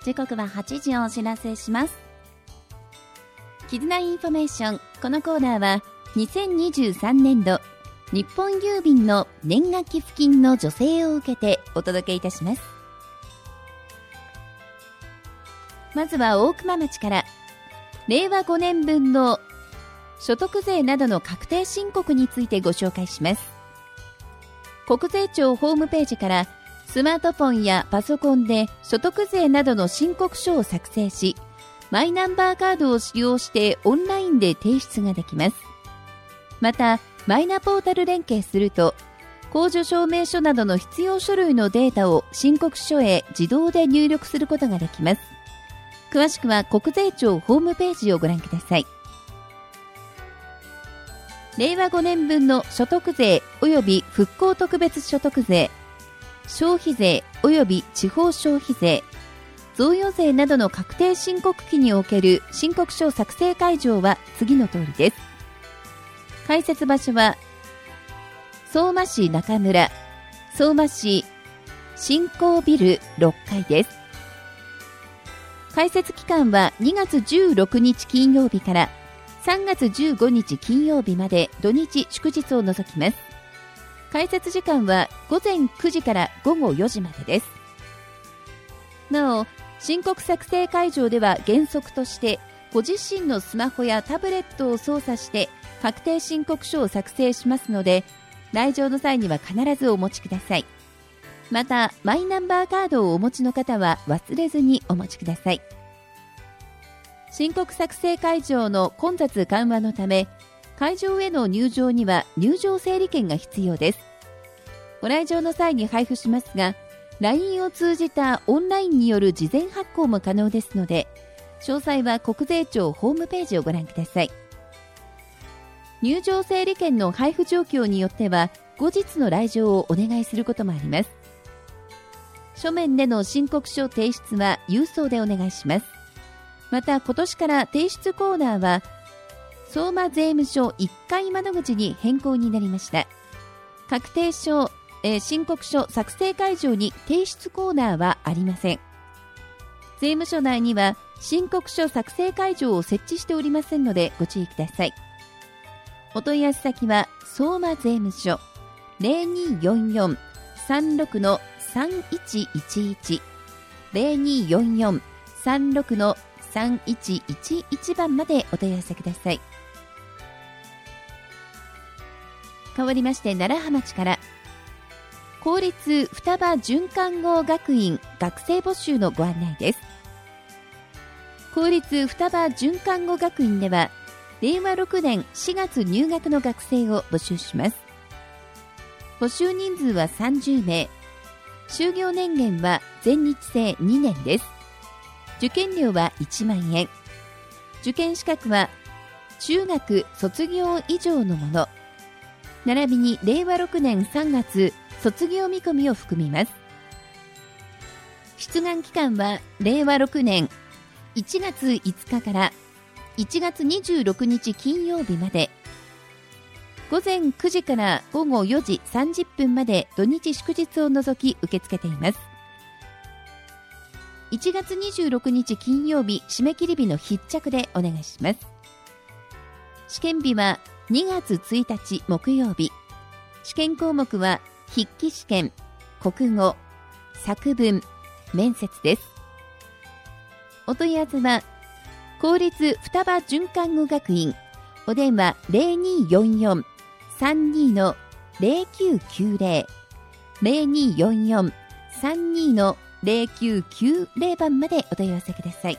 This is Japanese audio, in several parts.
時刻は8時をお知らせします。絆インフォメーション。このコーナーは2023年度日本郵便の年賀寄付金の助成を受けてお届けいたします。まずは大熊町から令和5年分の所得税などの確定申告についてご紹介します。国税庁ホームページからスマートフォンやパソコンで所得税などの申告書を作成し、マイナンバーカードを使用してオンラインで提出ができます。また、マイナポータル連携すると、控除証明書などの必要書類のデータを申告書へ自動で入力することができます。詳しくは国税庁ホームページをご覧ください。令和5年分の所得税及び復興特別所得税、消費税及び地方消費税、贈与税などの確定申告期における申告書作成会場は次の通りです。開設場所は相馬市中村、相馬市新興ビル6階です。開設期間は2月16日金曜日から3月15日金曜日まで土日祝日を除きます。開設時間は午前9時から午後4時までです。なお、申告作成会場では原則としてご自身のスマホやタブレットを操作して確定申告書を作成しますので、来場の際には必ずお持ちください。また、マイナンバーカードをお持ちの方は忘れずにお持ちください。申告作成会場の混雑緩和のため、会場への入場には入場整理券が必要です。ご来場の際に配布しますが、LINE を通じたオンラインによる事前発行も可能ですので、詳細は国税庁ホームページをご覧ください。入場整理券の配布状況によっては、後日の来場をお願いすることもあります。書面での申告書提出は郵送でお願いします。また、今年から提出コーナーは相馬税務署1階窓口に変更になりました。確定書、申告書作成会場に提出コーナーはありません。税務署内には申告書作成会場を設置しておりませんのでご注意ください。お問い合わせ先は相馬税務署 0244-36-3111 0244-36-3111 番までお問い合わせください。変わりまして楢葉町から公立双葉准看護学院学生募集のご案内です。公立双葉准看護学院では令和6年4月入学の学生を募集します。募集人数は30名。就業年限は全日制2年です。受験料は1万円。受験資格は中学卒業以上のもの。並びに令和6年3月卒業見込みを含みます。出願期間は令和6年1月5日から1月26日金曜日まで、午前9時から午後4時30分まで土日祝日を除き受け付けています。1月26日金曜日締め切り日の必着でお願いします。試験日は2月1日木曜日。試験項目は筆記試験、国語、作文、面接です。お問い合わせは公立双葉准看護学院、お電話 0244-32-0990 0244-32-0990 番までお問い合わせください。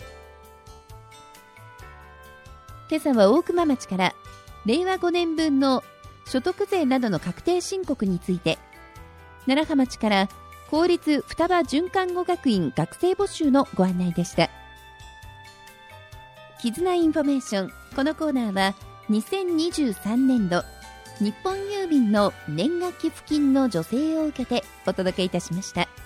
今朝は大熊町から令和5年分の所得税などの確定申告について、楢葉町から公立双葉准看護学院学生募集のご案内でした。絆インフォメーション。このコーナーは2023年度日本郵便の年賀寄付金の助成を受けてお届けいたしました。